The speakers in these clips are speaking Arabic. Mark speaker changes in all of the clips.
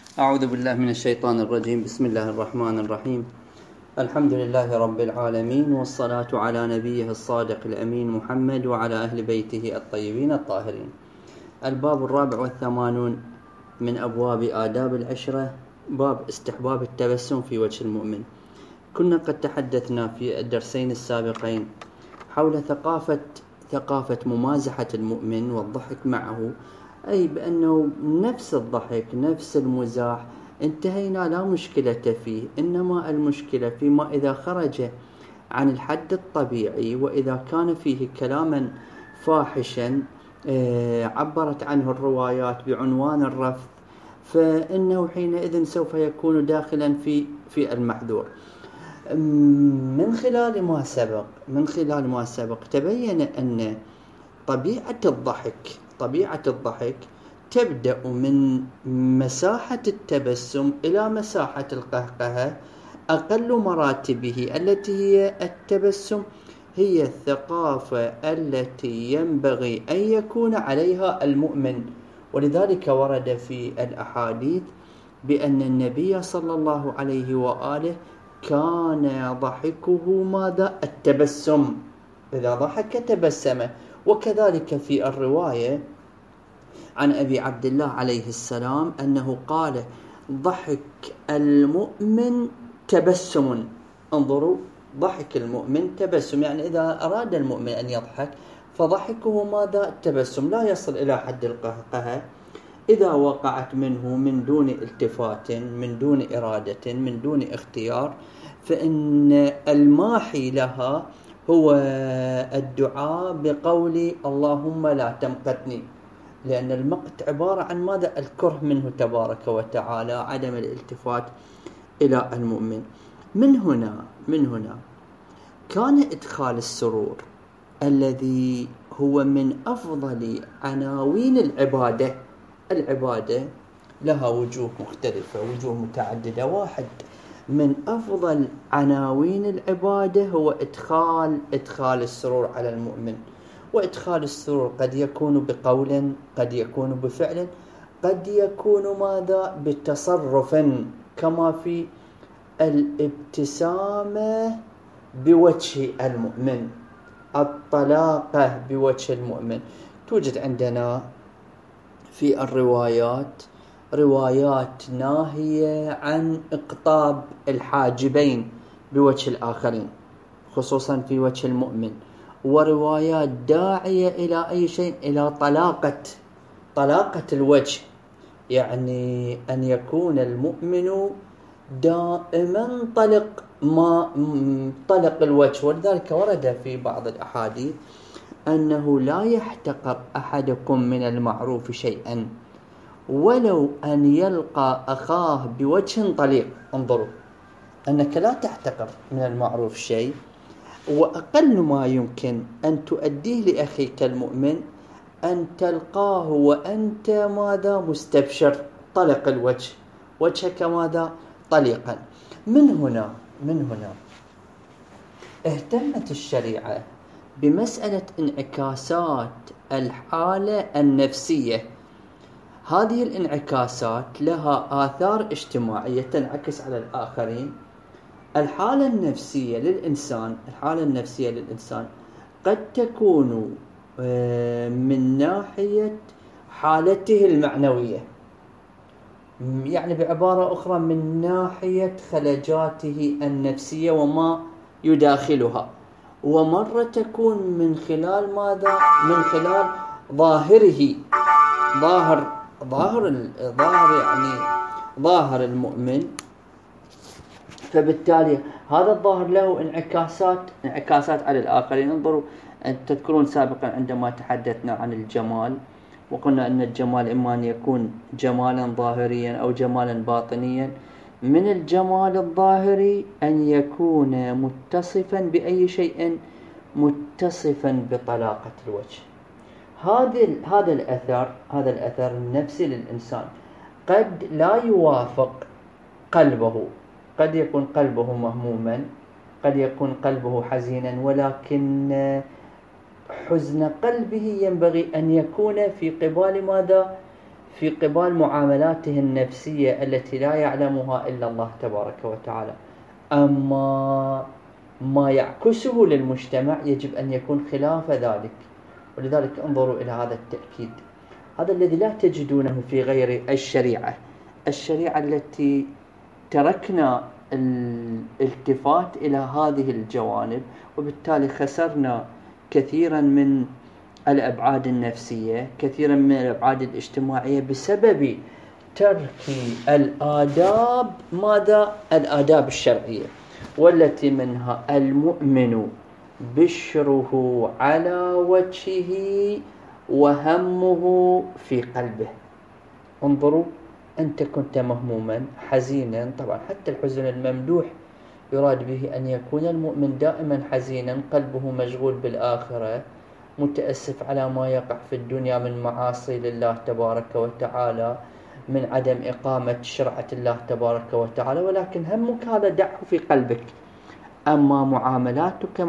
Speaker 1: أعوذ بالله من الشيطان الرجيم. بسم الله الرحمن الرحيم. الحمد لله رب العالمين، والصلاة على نبيه الصادق الأمين محمد وعلى أهل بيته الطيبين الطاهرين. الباب 84 من أبواب آداب العشرة، باب استحباب التبسم في وجه المؤمن. كنا قد تحدثنا في الدرسين السابقين حول ثقافة ممازحة المؤمن والضحك معه، أي بأنه نفس الضحك نفس المزاح انتهينا، لا مشكلة فيه، إنما المشكلة فيما إذا خرج عن الحد الطبيعي، وإذا كان فيه كلاما فاحشا عبرت عنه الروايات بعنوان الرفض، فإنه حينئذ سوف يكون داخلا في المحذور. من خلال ما سبق تبين أن طبيعة الضحك تبدأ من مساحة التبسم إلى مساحة القهقهة. أقل مراتبه التي هي التبسم هي الثقافة التي ينبغي أن يكون عليها المؤمن، ولذلك ورد في الأحاديث بأن النبي صلى الله عليه وآله كان ضحكه ماذا؟ التبسم، إذا ضحك تبسم. وكذلك في الرواية عن أبي عبد الله عليه السلام أنه قال: ضحك المؤمن تبسم. انظروا، ضحك المؤمن تبسم، يعني إذا أراد المؤمن أن يضحك فضحكه ماذا؟ التبسم، لا يصل إلى حد القهقهة. إذا وقعت منه من دون التفات، من دون إرادة، من دون اختيار، فإن الماحي لها هو الدعاء بقول اللهم لا تمقتني، لأن المقت عبارة عن ماذا؟ الكره منه تبارك وتعالى، عدم الالتفات إلى المؤمن. من هنا كان إدخال السرور الذي هو من أفضل عناوين العبادة لها وجوه مختلفة، وجوه متعددة. واحد من أفضل عناوين العبادة هو إدخال السرور على المؤمن. وإدخال السرور قد يكون بقول، قد يكون بفعل، قد يكون ماذا؟ بتصرف، كما في الابتسامة بوجه المؤمن، الطلاقة بوجه المؤمن. توجد عندنا في الروايات روايات ناهية عن إقطاب الحاجبين بوجه الآخرين، خصوصا في وجه المؤمن، وروايات داعية إلى أي شيء؟ إلى طلاقة الوجه، يعني أن يكون المؤمن دائما طلق الوجه. ولذلك ورد في بعض الأحاديث أنه لا يحتقر أحدكم من المعروف شيئا ولو أن يلقى أخاه بوجه طليق. انظروا، أنك لا تحتقر من المعروف شيء، وأقل ما يمكن أن تؤديه لأخيك المؤمن أن تلقاه وأنت ماذا؟ مستبشر، طلق الوجه، وجهك ماذا؟ طليقا. من هنا اهتمت الشريعة بمسألة انعكاسات الحالة النفسية. هذه الانعكاسات لها آثار اجتماعية تنعكس على الآخرين. الحالة النفسية للإنسان قد تكون من ناحية حالته المعنوية، يعني بعبارة أخرى من ناحية خلجاته النفسية وما يداخلها، ومرة تكون من خلال ماذا؟ من خلال ظاهره، ظاهر المؤمن. فبالتالي هذا الظاهر له انعكاسات على الآخرين. انظروا، تذكرون سابقا عندما تحدثنا عن الجمال، وقلنا أن الجمال إما أن يكون جمالا ظاهريا أو جمالا باطنيا. من الجمال الظاهري أن يكون متصفا بأي شيء؟ متصفا بطلاقة الوجه. هذا الأثر النفسي للإنسان قد لا يوافق قلبه، قد يكون قلبه مهموما، قد يكون قلبه حزينا، ولكن حزن قلبه ينبغي أن يكون في قبال ماذا؟ في قبال معاملاته النفسية التي لا يعلمها إلا الله تبارك وتعالى. أما ما يعكسه للمجتمع يجب أن يكون خلاف ذلك. ولذلك انظروا إلى هذا التأكيد، هذا الذي لا تجدونه في غير الشريعة التي تركنا الالتفات إلى هذه الجوانب، وبالتالي خسرنا كثيرا من الأبعاد النفسية، كثيرا من الأبعاد الاجتماعية، بسبب ترك الآداب. ماذا؟ الآداب الشرعية، والتي منها المؤمن بشره على وجهه وهمه في قلبه. انظروا، أنت كنت مهموما حزينا، طبعا حتى الحزن الممدوح يراد به أن يكون المؤمن دائما حزينا، قلبه مشغول بالآخرة، متأسف على ما يقع في الدنيا من معاصي لله تبارك وتعالى، من عدم إقامة شرعة الله تبارك وتعالى، ولكن همك هذا دعه في قلبك. أما معاملاتك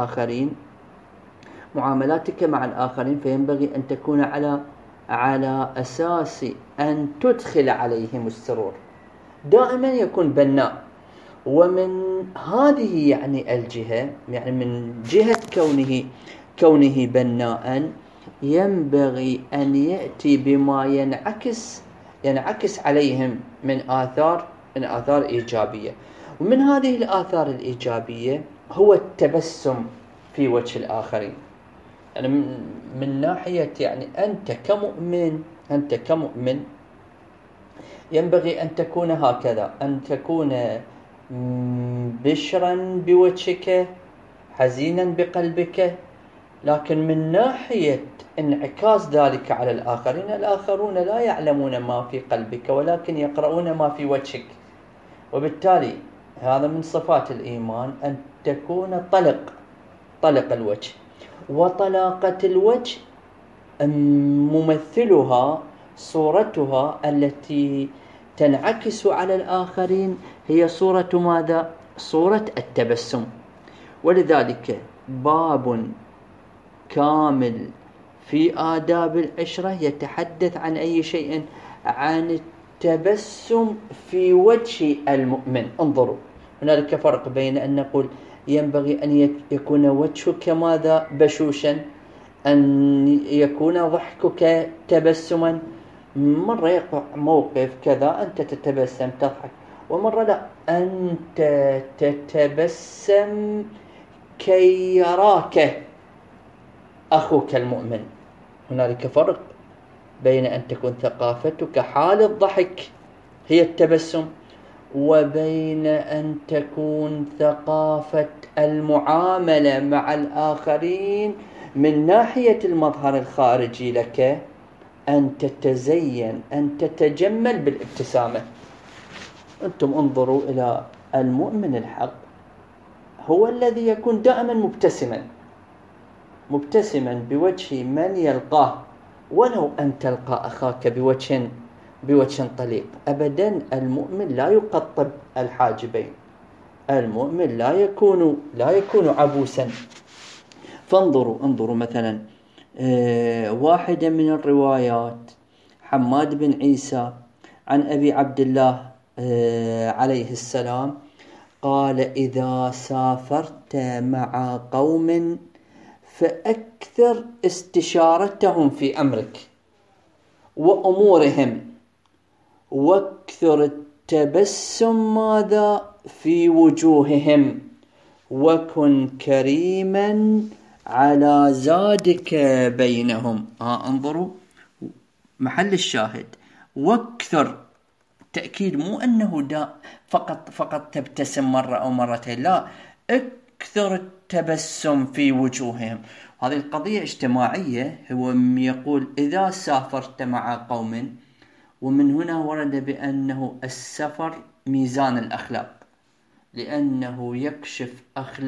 Speaker 1: مع الآخرين فينبغي أن تكون على أساس أن تدخل عليهم السرور، دائما يكون بناء. ومن هذه يعني الجهة، يعني من جهة كونه بناء، ينبغي أن يأتي بما ينعكس عليهم من آثار إيجابية. ومن هذه الآثار الإيجابية هو التبسم في وجه الآخرين. يعني من ناحية، يعني أنت كمؤمن ينبغي أن تكون هكذا، أن تكون بشرا بوجهك، حزينا بقلبك. لكن من ناحية انعكاس ذلك على الآخرون لا يعلمون ما في قلبك، ولكن يقرؤون ما في وجهك. وبالتالي هذا من صفات الإيمان، أن تكون طلق الوجه. وطلاقة الوجه ممثلها، صورتها التي تنعكس على الآخرين هي صورة ماذا؟ صورة التبسم. ولذلك باب كامل في آداب العشرة يتحدث عن أي شيء؟ عن التبسم في وجه المؤمن. انظروا، هنالك فرق بين أن نقول ينبغي أن يكون وجهك ماذا؟ بشوشا، أن يكون ضحكك تبسما. مرة يقع موقف كذا أنت تتبسم تضحك، ومرة لا، أنت تتبسم كي يراك أخوك المؤمن. هنالك فرق بين أن تكون ثقافتك حال الضحك هي التبسم، وبين أن تكون ثقافة المعاملة مع الآخرين من ناحية المظهر الخارجي لك أن تتزين، أن تتجمل بالابتسامة. أنتم انظروا إلى المؤمن الحق، هو الذي يكون دائما مبتسما بوجه من يلقاه، ولو أن تلقى أخاك بوجه طليق. أبدا المؤمن لا يقطب الحاجبين، المؤمن لا يكون عبوسا. فانظروا مثلا واحدة من الروايات، حماد بن عيسى عن أبي عبد الله عليه السلام قال: إذا سافرت مع قوم فأكثر استشارتهم في أمرك وأمورهم، واكثر التبسم ماذا؟ في وجوههم، وكن كريما على زادك بينهم. انظروا محل الشاهد، واكثر تأكيد، مو أنه فقط تبتسم مرة أو مرتين، لا، اكثر التبسم في وجوههم. هذه القضية اجتماعية. هو يقول إذا سافرت مع قوم، ومن هنا ورد بأنه السفر ميزان الأخلاق، لأنه يكشف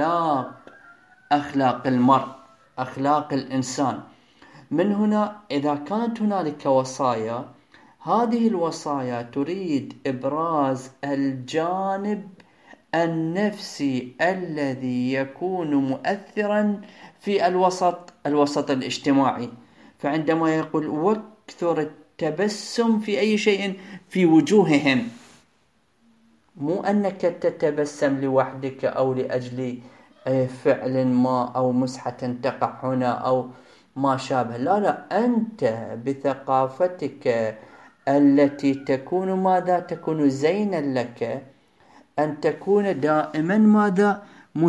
Speaker 1: أخلاق المرء، أخلاق الإنسان. من هنا إذا كانت هنالك وصايا، هذه الوصايا تريد إبراز الجانب النفسي الذي يكون مؤثرا في الوسط الاجتماعي. فعندما يقول واكثر التبسم في أي شيء في وجوههم، مو أنك تتبسم لوحدك أو لأجل فعل ما أو مسحة تقع هنا أو ما شابه. لا لا، أنت بثقافتك التي تكون ماذا؟ تكون زينا لك أن تكون دائما ماذا؟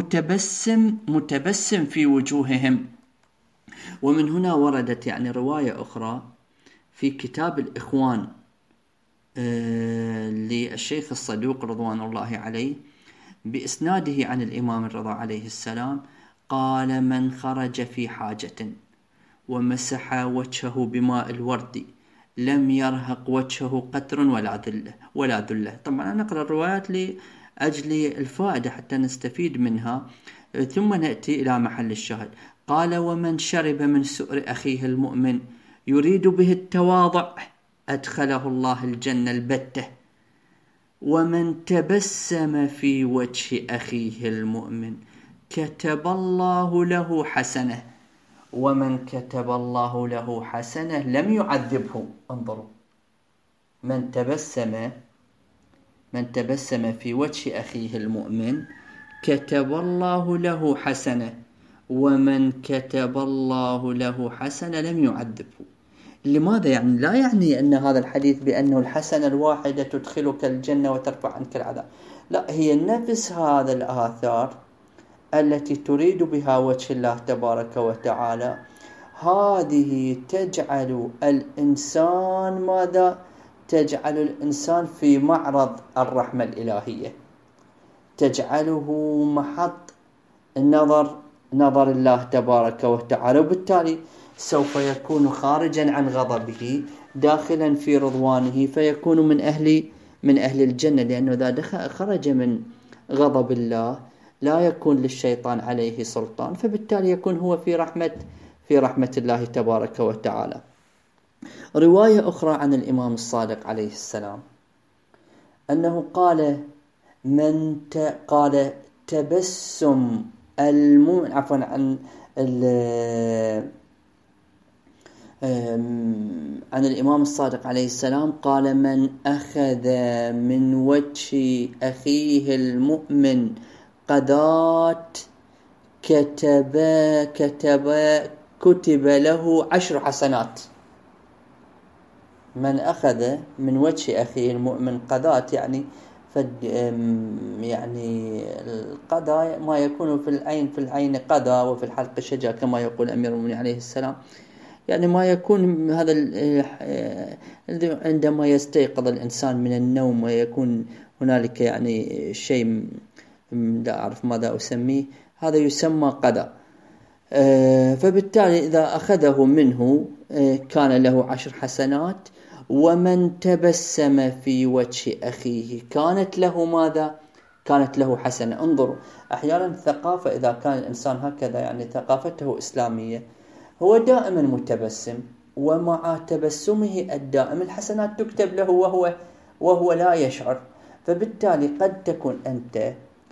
Speaker 1: متبسم في وجوههم. ومن هنا وردت يعني رواية أخرى في كتاب الإخوان للشيخ الصدوق رضوان الله عليه بإسناده عن الإمام الرضا عليه السلام قال: من خرج في حاجة ومسح وجهه بماء الورد لم يرهق وجهه قتر ولا ذلة. طبعا أنا أقرأ الروايات لأجل الفائدة حتى نستفيد منها، ثم نأتي إلى محل الشاهد. قال: ومن شرب من سؤر أخيه المؤمن يريد به التواضع أدخله الله الجنة البتة. ومن تبسم في وجه أخيه المؤمن كتب الله له حسنة، ومن كتب الله له حسنة لم يعذبه. انظروا، من تبسم في وجه أخيه المؤمن كتب الله له حسنة، ومن كتب الله له حسنة لم يعذبه. لماذا؟ يعني لا يعني أن هذا الحديث بأنه الحسنة الواحدة تدخلك الجنة وترفع عنك العذاب، لا، هي نفس هذا الآثار التي تريد بها وجه الله تبارك وتعالى، هذه تجعل الإنسان ماذا؟ تجعل الإنسان في معرض الرحمة الإلهية، تجعله محط نظر الله تبارك وتعالى، وبالتالي سوف يكون خارجا عن غضبه داخلا في رضوانه، فيكون من أهل الجنة، لأنه إذا خرج من غضب الله لا يكون للشيطان عليه سلطان، فبالتالي يكون هو في رحمة الله تبارك وتعالى. رواية أخرى عن الإمام الصادق عليه السلام أنه قال: تبسم المؤمن، عفوا عن الإمام الصادق عليه السلام قال: من أخذ من وجه أخيه المؤمن قذات كتب له 10 حسنات. من أخذ من وجه أخيه المؤمن قذات يعني القذى ما يكون في العين قذى، وفي الحلق شجا كما يقول أمير المؤمنين عليه السلام، يعني ما يكون هذا عندما يستيقظ الإنسان من النوم ويكون هنالك يعني شيء لا أعرف ماذا أسميه، هذا يسمى قذى. فبالتالي إذا أخذه منه كان له 10 حسنات. ومن تبسم في وجه أخيه كانت له ماذا؟ كانت له حسنة. انظروا، أحيانا الثقافة إذا كان الإنسان هكذا يعني ثقافته إسلامية، هو دائما متبسم، ومع تبسمه الدائم الحسنات تكتب له وهو لا يشعر. فبالتالي قد تكون أنت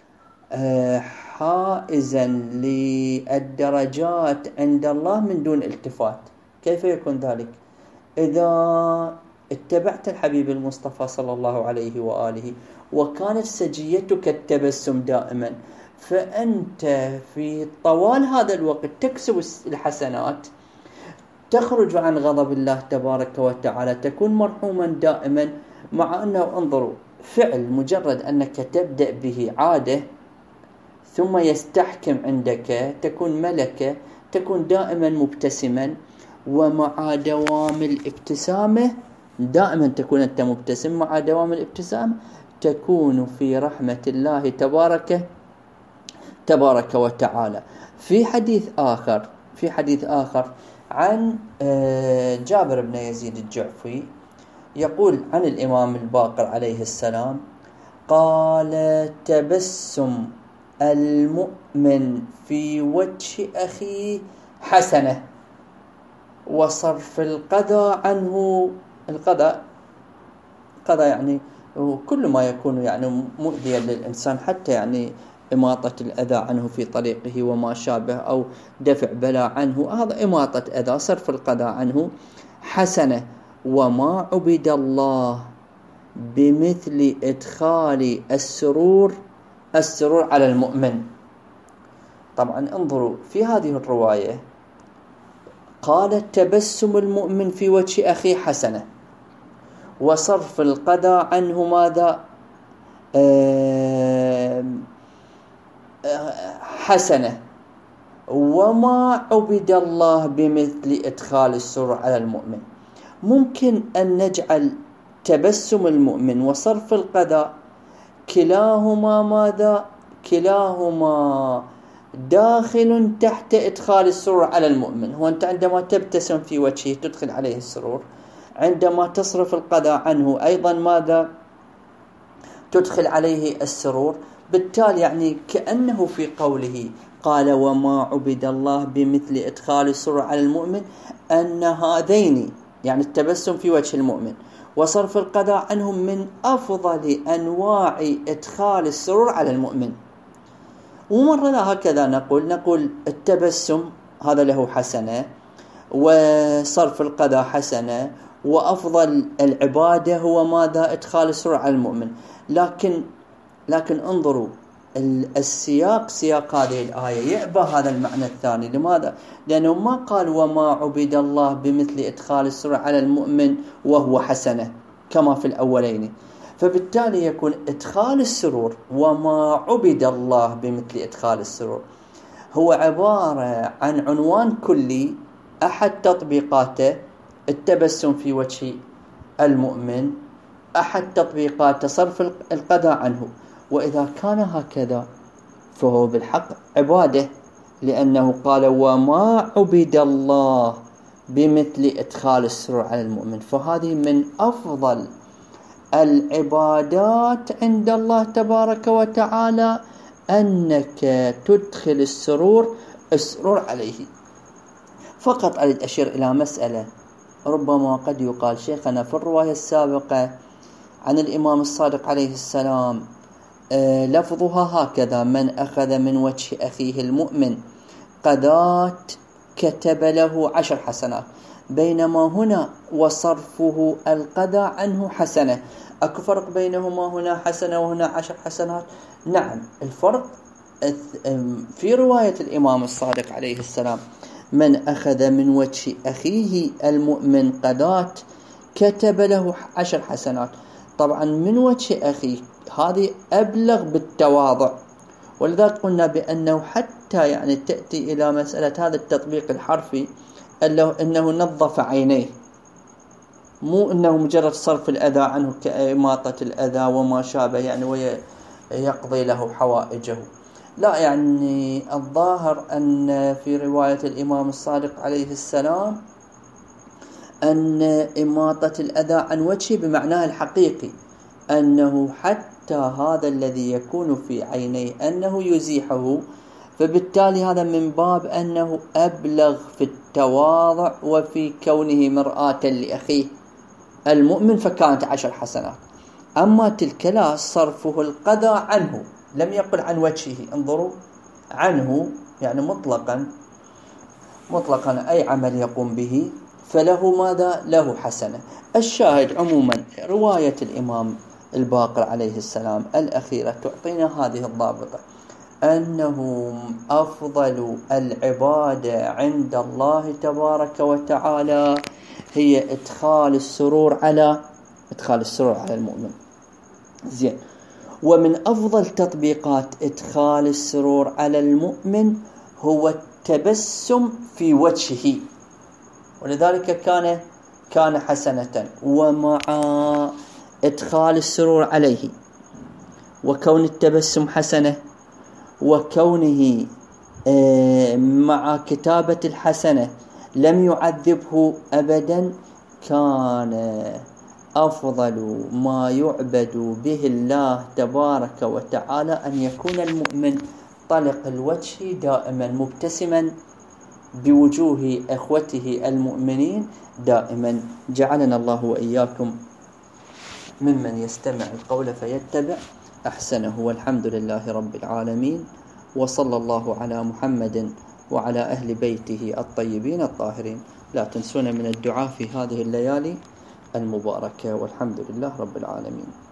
Speaker 1: حائزا للدرجات عند الله من دون التفات. كيف يكون ذلك؟ إذا اتبعت الحبيب المصطفى صلى الله عليه وآله وكانت سجيتك التبسم دائما، فأنت في طوال هذا الوقت تكسب الحسنات، تخرج عن غضب الله تبارك وتعالى، تكون مرحوما دائما. مع أنه انظروا، فعل مجرد أنك تبدأ به عادة ثم يستحكم عندك تكون ملكة، تكون دائما مبتسما، ومع دوام الابتسامة دائما تكون أنت مبتسم، مع دوام الابتسامة تكون في رحمة الله تبارك وتعالى. في حديث آخر عن جابر بن يزيد الجعفي يقول عن الإمام الباقر عليه السلام قال: تبسم المؤمن في وجه أخيه حسنة، وصرف القذى عنه. القذى يعني كل ما يكون يعني مؤذيا للإنسان، حتى يعني إماطة الأذى عنه في طريقه وما شابه، أو دفع بلاء عنه، هذا إماطة أذى، صرف القذى عنه حسنة. وما عبد الله بمثل إدخال السرور على المؤمن. طبعا انظروا في هذه الرواية قال تبسم المؤمن في وجه أخيه حسنة، وصرف القضاء عنه ماذا؟ حسنة. وما عبد الله بمثل إدخال السرور على المؤمن. ممكن أن نجعل تبسم المؤمن وصرف القضاء كلاهما ماذا؟ كلاهما داخل تحت إدخال السرور على المؤمن. هو أنت عندما تبتسم في وجهه تدخل عليه السرور، عندما تصرف القضاء عنه أيضا ماذا؟ تدخل عليه السرور. بالتالي يعني كأنه في قوله قال وما عبد الله بمثل إدخال السرور على المؤمن أن هذين يعني التبسم في وجه المؤمن وصرف القضاء عنهم من أفضل أنواع إدخال السرور على المؤمن. ومرة لا هكذا نقول التبسم هذا له حسنة، وصرف القضاء حسنة، وأفضل العبادة هو ماذا؟ إدخال السرور على المؤمن. لكن انظروا سياق هذه الآية يعبى هذا المعنى الثاني. لماذا؟ لأنه ما قال وما عبد الله بمثل إدخال السرور على المؤمن وهو حسنة كما في الأولين، فبالتالي يكون إدخال السرور وما عبد الله بمثل إدخال السرور هو عبارة عن عنوان كلي أحد تطبيقاته التبسم في وجه المؤمن، أحد تطبيقات صرف القضاء عنه. وإذا كان هكذا فهو بالحق عبادة، لأنه قال وما عبد الله بمثل إدخال السرور على المؤمن، فهذه من أفضل العبادات عند الله تبارك وتعالى أنك تدخل السرور عليه. فقط أريد أشير إلى مسألة ربما قد يقال شيخنا في الرواية السابقة عن الإمام الصادق عليه السلام لفظها هكذا من أخذ من وجه أخيه المؤمن قضات كتب له 10 حسنات، بينما هنا وصرفه القضاء عنه حسنة. أكو فرق بينهما؟ هنا حسنة وهنا 10 حسنات. نعم الفرق في رواية الإمام الصادق عليه السلام من أخذ من وجه أخيه المؤمن قضات كتب له 10 حسنات. طبعا من وجه أخيه هذه أبلغ بالتواضع، ولذلك قلنا بأنه حتى يعني تأتي إلى مسألة هذا التطبيق الحرفي أنه نظف عينيه، مو أنه مجرد صرف الأذى عنه كإماطة الأذى وما شابه يعني ويقضي له حوائجه. لا، يعني الظاهر أن في رواية الإمام الصادق عليه السلام أن إماطة الأذى عن وجهه بمعناه الحقيقي، أنه حتى هذا الذي يكون في عينيه أنه يزيحه، فبالتالي هذا من باب أنه أبلغ في التواضع وفي كونه مرآة لأخيه المؤمن، فكانت 10 حسنات. أما تلك لا، صرفه القضاء عنه، لم يقل عن وجهه، انظروا عنه يعني مطلقا أي عمل يقوم به فله ماذا؟ له حسنة. الشاهد عموما رواية الإمام الباقر عليه السلام الأخيرة تعطينا هذه الضابطة، أنه أفضل العبادة عند الله تبارك وتعالى هي إدخال السرور على المؤمن. زين. ومن أفضل تطبيقات إدخال السرور على المؤمن هو التبسم في وجهه، ولذلك كان حسنة. ومع إدخال السرور عليه وكون التبسم حسنة وكونه مع كتابة الحسنة لم يعذبه أبدا، كان أفضل ما يعبد به الله تبارك وتعالى أن يكون المؤمن طلق الوجه دائما مبتسما بوجوه أخوته المؤمنين دائما. جعلنا الله وإياكم ممن يستمع القول فيتبع أحسنه، والحمد لله رب العالمين، وصلى الله على محمد وعلى أهل بيته الطيبين الطاهرين. لا تنسون من الدعاء في هذه الليالي المباركة، والحمد لله رب العالمين.